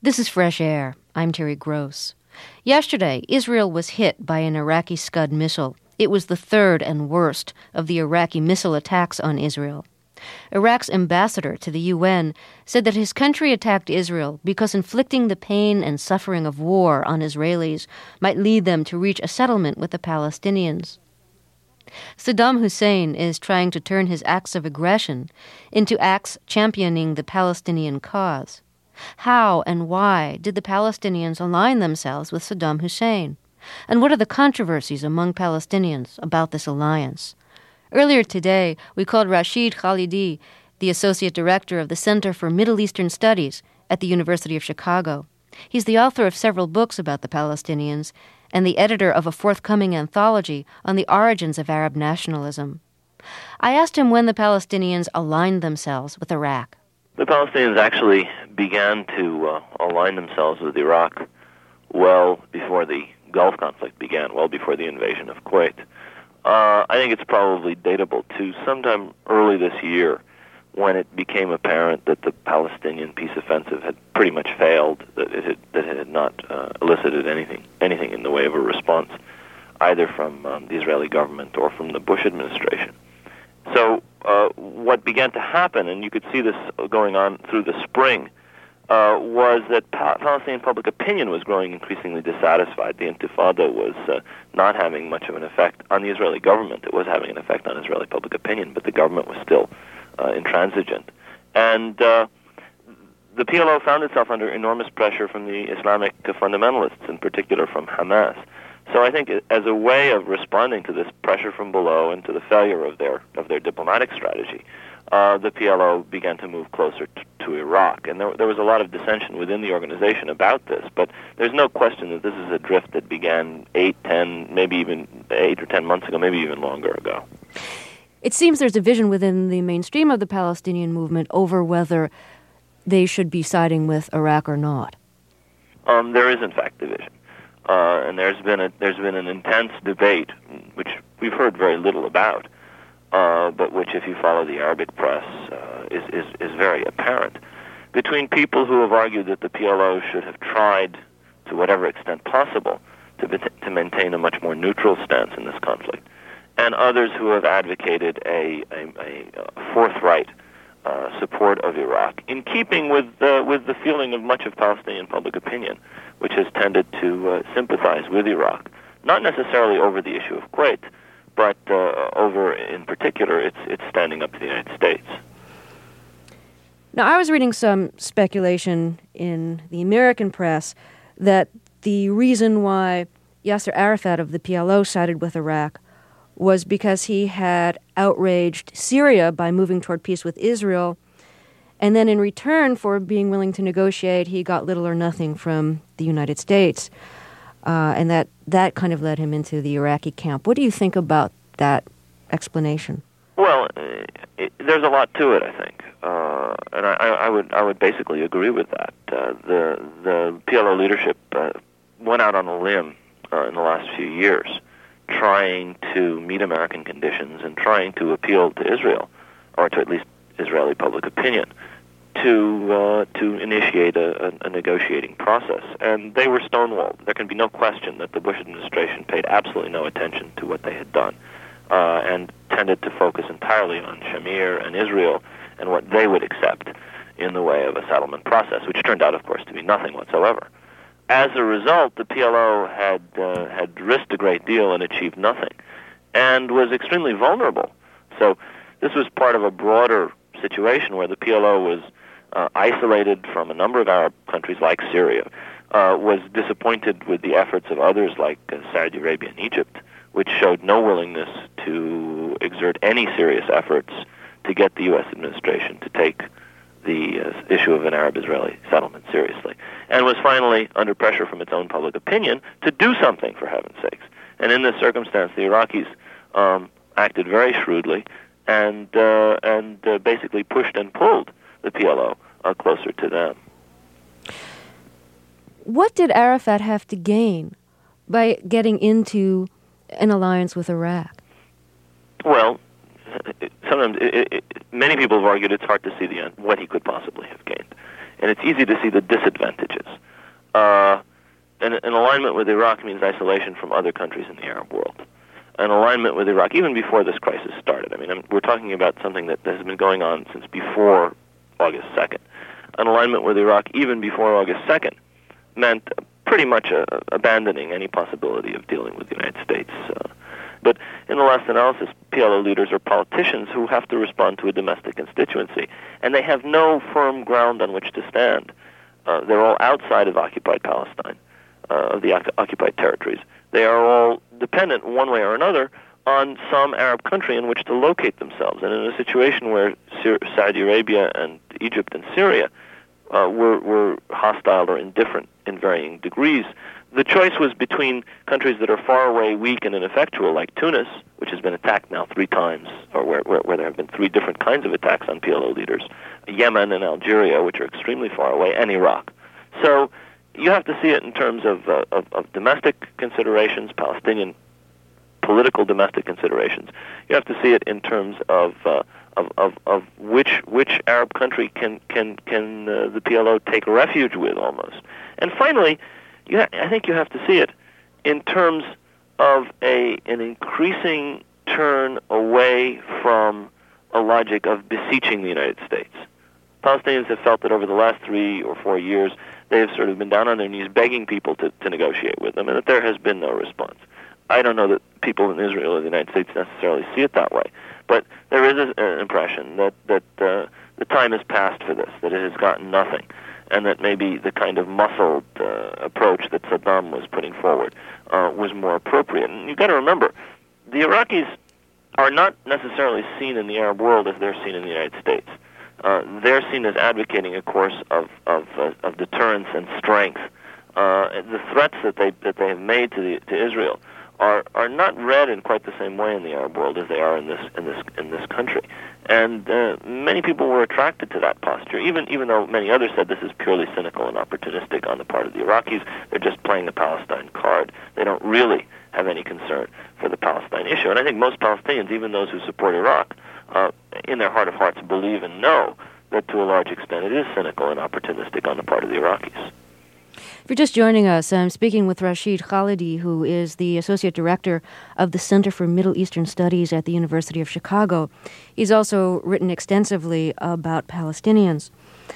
This is Fresh Air. I'm Terry Gross. Yesterday, Israel was hit by an Iraqi Scud missile. It was the third and worst of the Iraqi missile attacks on Israel. Iraq's ambassador to the UN said that his country attacked Israel because inflicting the pain and suffering of war on Israelis might lead them to reach a settlement with the Palestinians. Saddam Hussein is trying to turn his acts of aggression into acts championing the Palestinian cause. How and why did the Palestinians align themselves with Saddam Hussein? And what are the controversies among Palestinians about this alliance? Earlier today, we called Rashid Khalidi, the Associate Director of the Center for Middle Eastern Studies at the University of Chicago. He's the author of several books about the Palestinians and the editor of a forthcoming anthology on the origins of Arab nationalism. I asked him when the Palestinians aligned themselves with Iraq. The Palestinians actually began to align themselves with Iraq well before the Gulf conflict began, well before the invasion of Kuwait. I think it's probably datable to sometime early this year when it became apparent that the Palestinian peace offensive had pretty much failed, that it had not elicited anything in the way of a response, either from the Israeli government or from the Bush administration. So what began to happen, and you could see this going on through the spring, was that Palestinian public opinion was growing increasingly dissatisfied. The Intifada was not having much of an effect on the Israeli government. It was having an effect on Israeli public opinion, but the government was still intransigent. And the PLO found itself under enormous pressure from the Islamic fundamentalists, in particular from Hamas. So I think as a way of responding to this pressure from below and to the failure of their diplomatic strategy, the PLO began to move closer to Iraq. And there was a lot of dissension within the organization about this, but there's no question that this is a drift that began 8 or 10 months ago, maybe even longer ago. It seems there's a vision within the mainstream of the Palestinian movement over whether they should be siding with Iraq or not. There is, in fact, division. And there's been an intense debate, which we've heard very little about, but which, if you follow the Arabic press, is very apparent, between people who have argued that the PLO should have tried, to whatever extent possible, to maintain a much more neutral stance in this conflict, and others who have advocated a forthright support of Iraq, in keeping with the feeling of much of Palestinian public opinion, which has tended to sympathize with Iraq, not necessarily over the issue of Kuwait, but over, in particular, its standing up to the United States. Now, I was reading some speculation in the American press that the reason why Yasser Arafat of the PLO sided with Iraq was because he had outraged Syria by moving toward peace with Israel, and then in return for being willing to negotiate, he got little or nothing from the United States, and that kind of led him into the Iraqi camp. What do you think about that explanation? Well, there's a lot to it, I think, and I would basically agree with that. The PLO leadership went out on a limb in the last few years, trying to meet American conditions and trying to appeal to Israel, or to at least Israeli public opinion, to initiate a negotiating process. And they were stonewalled. There can be no question that the Bush administration paid absolutely no attention to what they had done, and tended to focus entirely on Shamir and Israel and what they would accept in the way of a settlement process, which turned out, of course, to be nothing whatsoever. As a result, the PLO had risked a great deal and achieved nothing, and was extremely vulnerable. So this was part of a broader situation where the PLO was isolated from a number of Arab countries like Syria, was disappointed with the efforts of others like Saudi Arabia and Egypt, which showed no willingness to exert any serious efforts to get the U.S. administration to take the issue of an Arab-Israeli settlement seriously, and was finally under pressure from its own public opinion to do something, for heaven's sakes. And in this circumstance, the Iraqis acted very shrewdly and basically pushed and pulled the PLO closer to them. What did Arafat have to gain by getting into an alliance with Iraq? Well, sometimes many people have argued it's hard to see what he could possibly have gained. And it's easy to see the disadvantages. with Iraq means isolation from other countries in the Arab world. An alignment with Iraq, even before this crisis started. I mean, we're talking about something that has been going on since before August 2nd. An alignment with Iraq, even before August 2nd, meant pretty much abandoning any possibility of dealing with the United States. But in the last analysis, PLO leaders are politicians who have to respond to a domestic constituency, and they have no firm ground on which to stand. They're all outside of occupied Palestine, of the occupied territories. They are all dependent, one way or another, on some Arab country in which to locate themselves. And in a situation where Saudi Arabia and Egypt and Syria were hostile or indifferent in varying degrees, the choice was between countries that are far away, weak, and ineffectual, like Tunis, which has been attacked now 3 times, or where there have been 3 different kinds of attacks on PLO leaders, Yemen and Algeria, which are extremely far away, and Iraq. So you have to see it in terms of domestic considerations, Palestinian political domestic considerations. You have to see it in terms of which Arab country can the PLO take refuge with, almost. And finally, I think you have to see it in terms of an increasing turn away from a logic of beseeching the United States. Palestinians have felt that over the last 3 or 4 years, they have sort of been down on their knees begging people to negotiate with them, and that there has been no response. I don't know that people in Israel or the United States necessarily see it that way, but there is an impression that the time has passed for this, that it has gotten nothing, and that maybe the kind of muscled approach that Saddam was putting forward was more appropriate. And you've got to remember, the Iraqis are not necessarily seen in the Arab world as they're seen in the United States. They're seen as advocating a course of deterrence and strength. The threats that they have made to Israel are not read in quite the same way in the Arab world as they are in this country. And many people were attracted to that posture, even though many others said this is purely cynical and opportunistic on the part of the Iraqis. They're just playing the Palestine card. They don't really have any concern for the Palestine issue. And I think most Palestinians, even those who support Iraq, in their heart of hearts believe and know that to a large extent it is cynical and opportunistic on the part of the Iraqis. If you're just joining us, I'm speaking with Rashid Khalidi, who is the Associate Director of the Center for Middle Eastern Studies at the University of Chicago. He's also written extensively about Palestinians.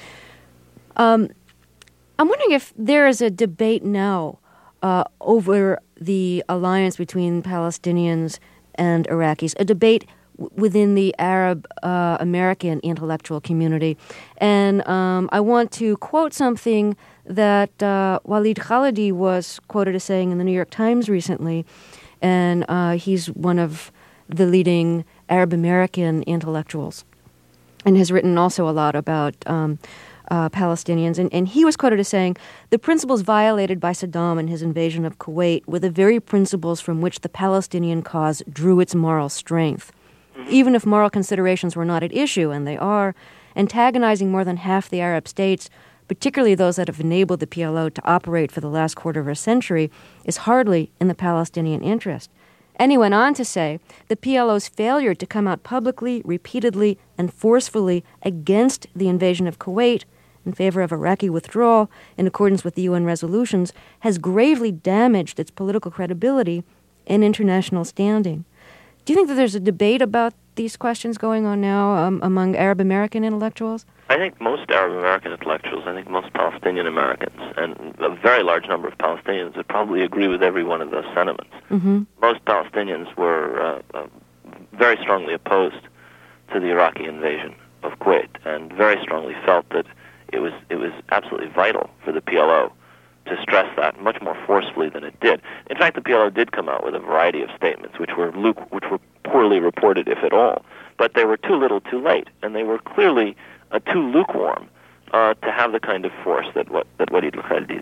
I'm wondering if there is a debate now over the alliance between Palestinians and Iraqis, a debate within the Arab American intellectual community. And I want to quote something that Walid Khalidi was quoted as saying in the New York Times recently, and he's one of the leading Arab American intellectuals and has written also a lot about Palestinians. And he was quoted as saying, "The principles violated by Saddam in his invasion of Kuwait were the very principles from which the Palestinian cause drew its moral strength. Even if moral considerations were not at issue, and they are, antagonizing more than half the Arab states, particularly those that have enabled the PLO to operate for the last quarter of a century, is hardly in the Palestinian interest." And he went on to say, the PLO's failure to come out publicly, repeatedly, and forcefully against the invasion of Kuwait in favor of Iraqi withdrawal in accordance with the UN resolutions has gravely damaged its political credibility and international standing. Do you think that there's a debate about these questions going on now among Arab American intellectuals? I think most Arab American intellectuals, I think most Palestinian Americans, and a very large number of Palestinians would probably agree with every one of those sentiments. Mm-hmm. Most Palestinians were very strongly opposed to the Iraqi invasion of Kuwait, and very strongly felt that it was absolutely vital for the PLO to stress that much more forcefully than it did. In fact, the PLO did come out with a variety of statements which were poorly reported, if at all. But they were too little, too late, and they were clearly too lukewarm to have the kind of force that Walid Khalidi's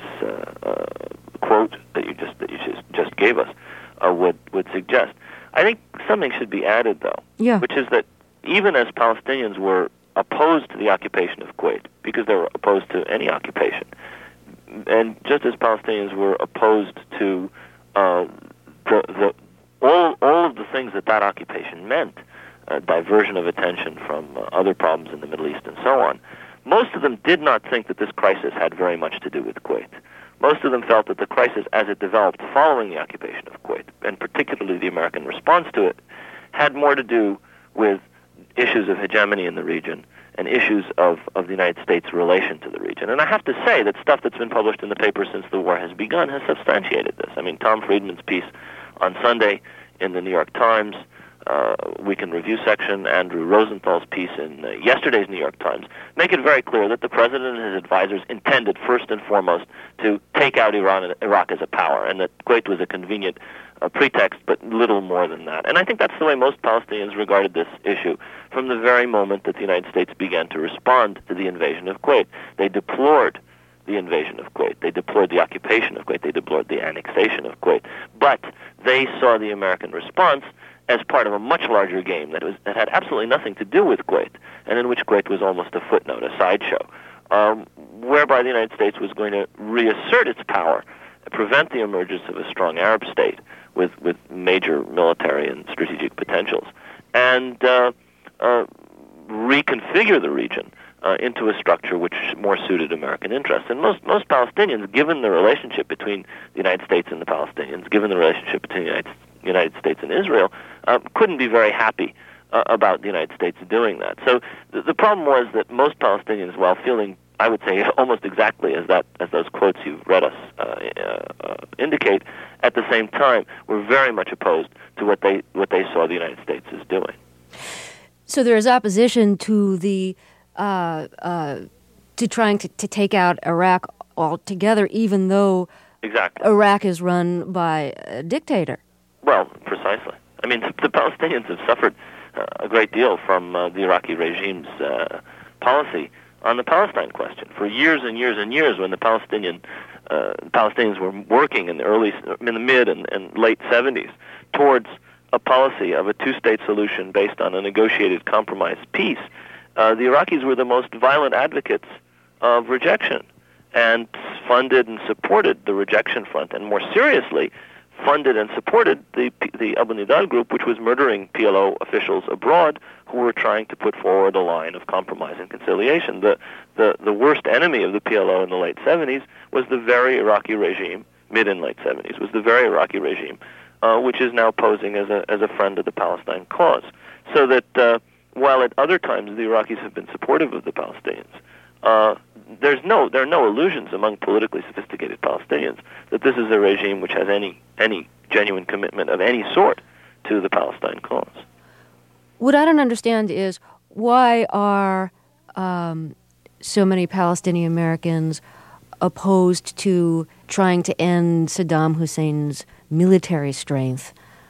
quote that you just gave us would suggest. I think something should be added, though, which is that even as Palestinians were opposed to the occupation of Kuwait, because they were opposed to any occupation, and just as Palestinians were opposed to all of the things that occupation meant, diversion of attention from other problems in the Middle East and so on, most of them did not think that this crisis had very much to do with Kuwait. Most of them felt that the crisis as it developed following the occupation of Kuwait, and particularly the American response to it, had more to do with issues of hegemony in the region and issues of the United States' relation to the region. And I have to say that stuff that's been published in the paper since the war has begun has substantiated this. I mean, Tom Friedman's piece on Sunday in the New York Times, Weekend Review section, Andrew Rosenthal's piece in yesterday's New York Times, make it very clear that the president and his advisors intended, first and foremost, to take out Iran and Iraq as a power, and that Kuwait was a convenient pretext, but little more than that. And I think that's the way most Palestinians regarded this issue from the very moment that the United States began to respond to the invasion of Kuwait. They deplored the invasion of Kuwait. They deplored the occupation of Kuwait. They deplored the annexation of Kuwait. But they saw the American response as part of a much larger game that had absolutely nothing to do with Kuwait, and in which Kuwait was almost a footnote, a sideshow, whereby the United States was going to reassert its power, prevent the emergence of a strong Arab state with major military and strategic potentials, and reconfigure the region into a structure which more suited American interests. And most Palestinians, given the relationship between the United States and the Palestinians, given the relationship between the United States and Israel, couldn't be very happy about the United States doing that. So the problem was that most Palestinians, while feeling, I would say, almost exactly as those quotes you've read us indicate, at the same time were very much opposed to what they saw the United States as doing. So there is opposition to the to trying to take out Iraq altogether, even though exactly Iraq is run by a dictator. Well, precisely. I mean, the Palestinians have suffered a great deal from the Iraqi regime's policy on the Palestine question for years and years and years. When the Palestinians were working in the mid and late 70s towards a policy of a two-state solution based on a negotiated compromise peace, the Iraqis were the most violent advocates of rejection and funded and supported the rejection front, and more seriously, funded and supported the Abu Nidal group, which was murdering PLO officials abroad who were trying to put forward a line of compromise and conciliation. The worst enemy of the PLO in the late 70s was the very Iraqi regime, mid and late 70s, was the very Iraqi regime, which is now posing as a friend of the Palestine cause. So that while at other times the Iraqis have been supportive of the Palestinians, there are no illusions among politically sophisticated Palestinians that this is a regime which has any genuine commitment of any sort to the Palestine cause. What I don't understand is why are so many Palestinian Americans opposed to trying to end Saddam Hussein's military strength,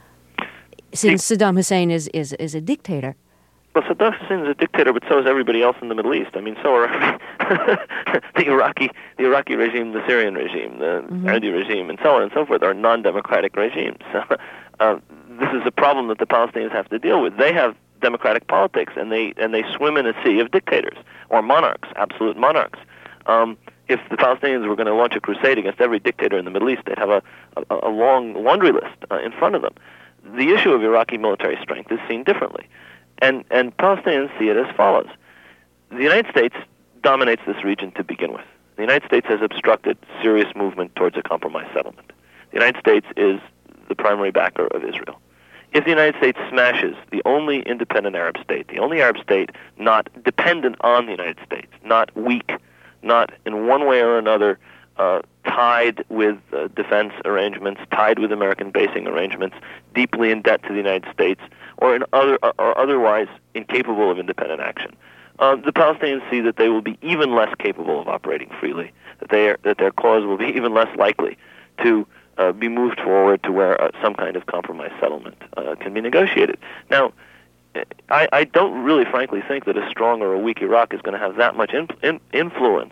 since Saddam Hussein is a dictator? Well, Saddam Hussein is a dictator, but so is everybody else in the Middle East. I mean, so are the Iraqi regime, the Syrian regime, the Saudi regime, and so on and so forth are non-democratic regimes. So this is a problem that the Palestinians have to deal with. They have democratic politics, and they swim in a sea of dictators or monarchs, absolute monarchs. If the Palestinians were going to launch a crusade against every dictator in the Middle East, they'd have a long laundry list in front of them. The issue of Iraqi military strength is seen differently. And Palestinians see it as follows. The United States dominates this region to begin with. The United States has obstructed serious movement towards a compromise settlement. The United States is the primary backer of Israel. If the United States smashes the only independent Arab state, the only Arab state not dependent on the United States, not weak, not in one way or another tied with defense arrangements, tied with American basing arrangements, deeply in debt to the United States, or otherwise incapable of independent action, the Palestinians see that they will be even less capable of operating freely, that their cause will be even less likely to be moved forward to where some kind of compromise settlement can be negotiated. Now, I don't really, frankly, think that a strong or a weak Iraq is going to have that much influence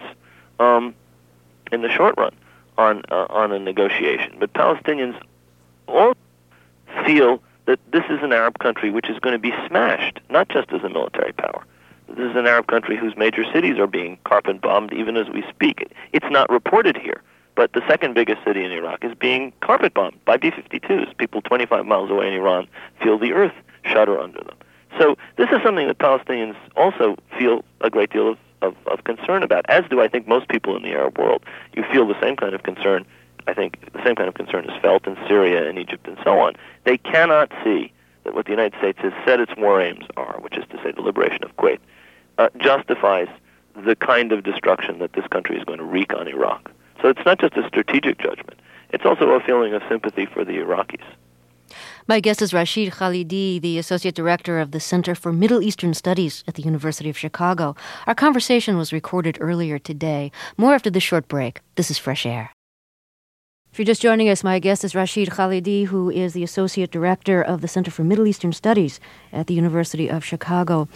in the short run on a negotiation. But Palestinians all feel that this is an Arab country which is going to be smashed, not just as a military power. This is an Arab country whose major cities are being carpet bombed even as we speak. It's not reported here, but the second biggest city in Iraq is being carpet bombed by B-52s. People 25 miles away in Iran feel the earth shudder under them. So this is something that Palestinians also feel a great deal of concern about, as do I think most people in the Arab world. You feel the same kind of concern. I think the same kind of concern is felt in Syria and Egypt and so on. They cannot see that what the United States has said its war aims are, which is to say the liberation of Kuwait, justifies the kind of destruction that this country is going to wreak on Iraq. So it's not just a strategic judgment. It's also a feeling of sympathy for the Iraqis. My guest is Rashid Khalidi, the Associate Director of the Center for Middle Eastern Studies at the University of Chicago. Our conversation was recorded earlier today. More after this short break. This is Fresh Air. If you're just joining us, my guest is Rashid Khalidi, who is the Associate Director of the Center for Middle Eastern Studies at the University of Chicago.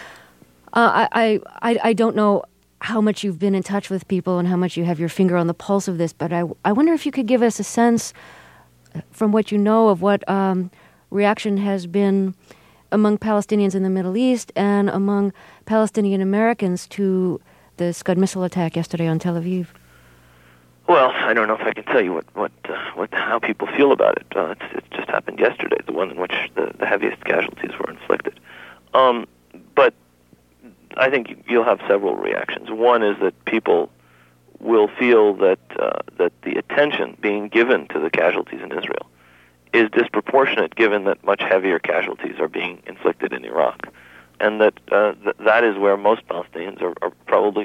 I don't know how much you've been in touch with people and how much you have your finger on the pulse of this, but I wonder if you could give us a sense from what you know of what reaction has been among Palestinians in the Middle East and among Palestinian Americans to the Scud missile attack yesterday on Tel Aviv. Well, I don't know if I can tell you how people feel about it. It just happened yesterday, the one in which the heaviest casualties were inflicted. But I think you'll have several reactions. One is that people will feel that the attention being given to the casualties in Israel is disproportionate, given that much heavier casualties are being inflicted in Iraq, and that that is where most Palestinians are probably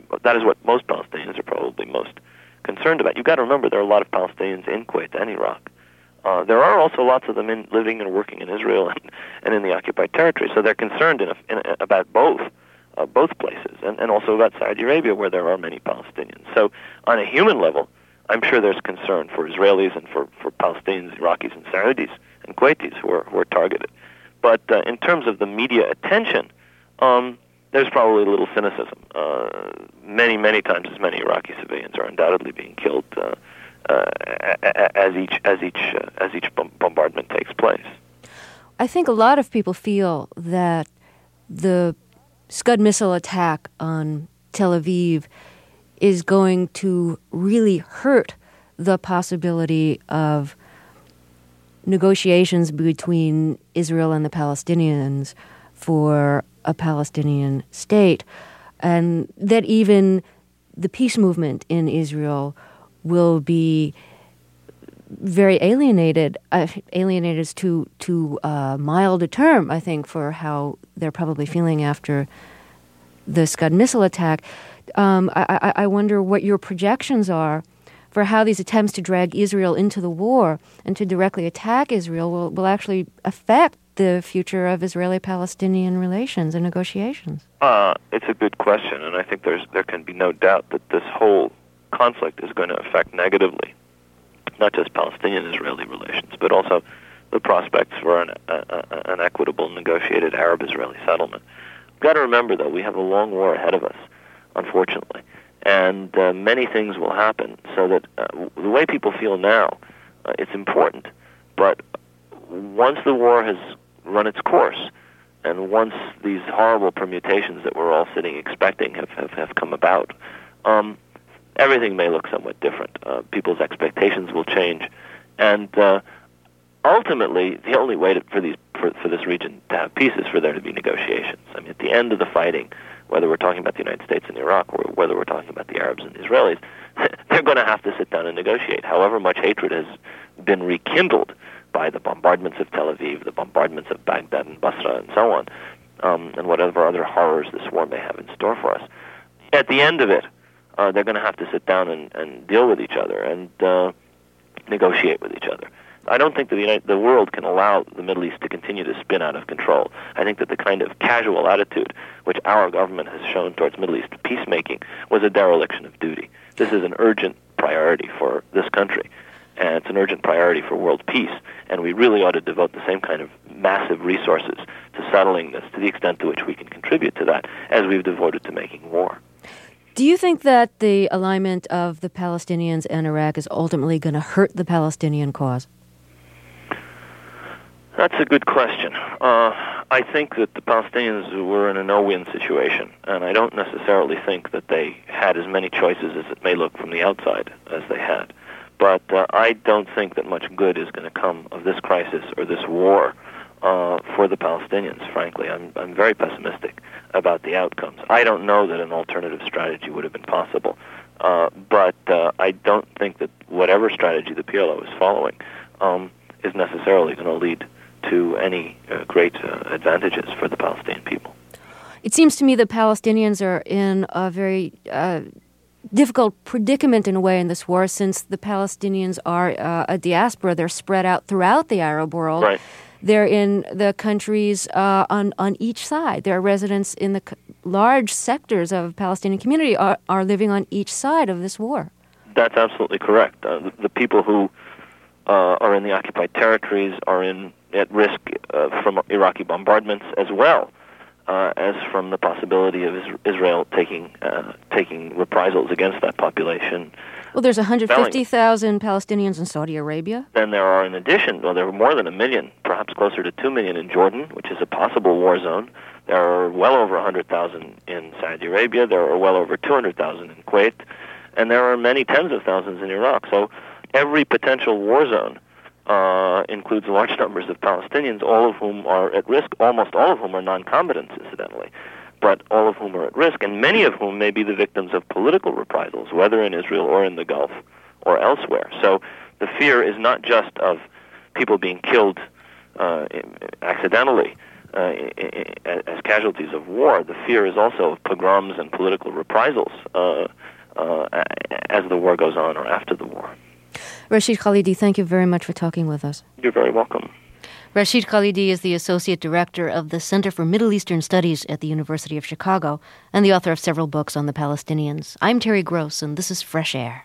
most concerned about. You've got to remember there are a lot of Palestinians in Kuwait and Iraq. There are also lots of them living and working in Israel and in the occupied territory, so they're concerned about both places, and also about Saudi Arabia, where there are many Palestinians. So on a human level, I'm sure there's concern for Israelis and for Palestinians, Iraqis, and Saudis and Kuwaitis who are targeted. But in terms of the media attention, there's probably a little cynicism. Many times as many Iraqi civilians are undoubtedly being killed as each bombardment takes place. I think a lot of people feel that the Scud missile attack on Tel Aviv is going to really hurt the possibility of negotiations between Israel and the Palestinians for a Palestinian state, and that even the peace movement in Israel will be very alienated is too mild a term, I think, for how they're probably feeling after the Scud missile attack. I wonder what your projections are for how these attempts to drag Israel into the war and to directly attack Israel will actually affect the future of Israeli-Palestinian relations and negotiations. It's a good question, and I think there can be no doubt that this whole conflict is going to affect negatively not just Palestinian-Israeli relations, but also the prospects for an equitable, negotiated Arab-Israeli settlement. We've got to remember, though, we have a long war ahead of us, unfortunately, and many things will happen, so that the way people feel now, it's important, but once the war has run its course, and once these horrible permutations that we're all sitting expecting have come about, everything may look somewhat different. People's expectations will change, and ultimately, the only way for this region to have peace is for there to be negotiations. I mean, at the end of the fighting, whether we're talking about the United States and Iraq, or whether we're talking about the Arabs and the Israelis, they're going to have to sit down and negotiate. However much hatred has been rekindled by the bombardments of Tel Aviv, the bombardments of Baghdad and Basra, and so on, and whatever other horrors this war may have in store for us. At the end of it, they're going to have to sit down and deal with each other and negotiate with each other. I don't think that the world can allow the Middle East to continue to spin out of control. I think that the kind of casual attitude which our government has shown towards Middle East peacemaking was a dereliction of duty. This is an urgent priority for this country, and it's an urgent priority for world peace, and we really ought to devote the same kind of massive resources to settling this to the extent to which we can contribute to that as we've devoted to making war. Do you think that the alignment of the Palestinians and Iraq is ultimately going to hurt the Palestinian cause? That's a good question. I think that the Palestinians were in a no-win situation, and I don't necessarily think that they had as many choices as it may look from the outside as they had. But I don't think that much good is going to come of this crisis or this war for the Palestinians, frankly. I'm very pessimistic about the outcomes. I don't know that an alternative strategy would have been possible, but I don't think that whatever strategy the PLO is following is necessarily going to lead to any great advantages for the Palestinian people. It seems to me the Palestinians are in a very difficult predicament in a way in this war, since the Palestinians are a diaspora. They're spread out throughout the Arab world. Right. They're in the countries on each side. There are residents in the large sectors of Palestinian community are living on each side of this war. That's absolutely correct. The people who are in the occupied territories are at risk from Iraqi bombardments as well as from the possibility of Israel taking reprisals against that population. Well, there's 150,000 Palestinians in Saudi Arabia. Then there are, in addition, there are more than 1 million, perhaps closer to 2 million in Jordan, which is a possible war zone. There are well over 100,000 in Saudi Arabia. There are well over 200,000 in Kuwait. And there are many tens of thousands in Iraq. So every potential war zone includes large numbers of Palestinians, all of whom are at risk. Almost all of whom are non-combatants, incidentally, but all of whom are at risk, and many of whom may be the victims of political reprisals, whether in Israel or in the Gulf or elsewhere. So the fear is not just of people being killed accidentally as casualties of war. The fear is also of pogroms and political reprisals as the war goes on or after the war. Rashid Khalidi, thank you very much for talking with us. You're very welcome. Rashid Khalidi is the Associate Director of the Center for Middle Eastern Studies at the University of Chicago and the author of several books on the Palestinians. I'm Terry Gross, and this is Fresh Air.